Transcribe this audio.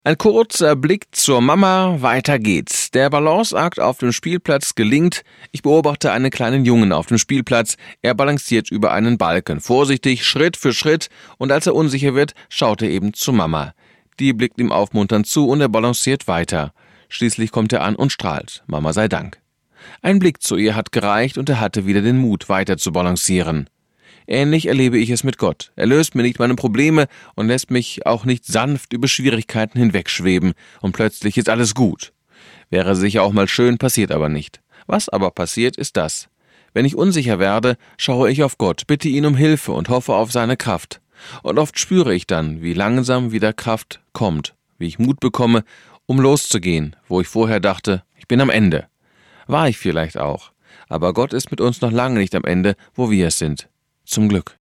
Ein kurzer Blick zur Mama, weiter geht's. Der Balanceakt auf dem Spielplatz gelingt. Ich beobachte einen kleinen Jungen auf dem Spielplatz. Er balanciert über einen Balken, vorsichtig, Schritt für Schritt. Und als er unsicher wird, schaut er eben zu Mama. Die blickt ihm aufmunternd zu und er balanciert weiter. Schließlich kommt er an und strahlt. Mama sei Dank. Ein Blick zu ihr hat gereicht und er hatte wieder den Mut, weiter zu balancieren. Ähnlich erlebe ich es mit Gott. Er löst mir nicht meine Probleme und lässt mich auch nicht sanft über Schwierigkeiten hinwegschweben und plötzlich ist alles gut. Wäre sicher auch mal schön, passiert aber nicht. Was aber passiert, ist das. Wenn ich unsicher werde, schaue ich auf Gott, bitte ihn um Hilfe und hoffe auf seine Kraft. Und oft spüre ich dann, wie langsam wieder Kraft kommt, wie ich Mut bekomme, um loszugehen, wo ich vorher dachte, ich bin am Ende. War ich vielleicht auch. Aber Gott ist mit uns noch lange nicht am Ende, wo wir es sind. Zum Glück.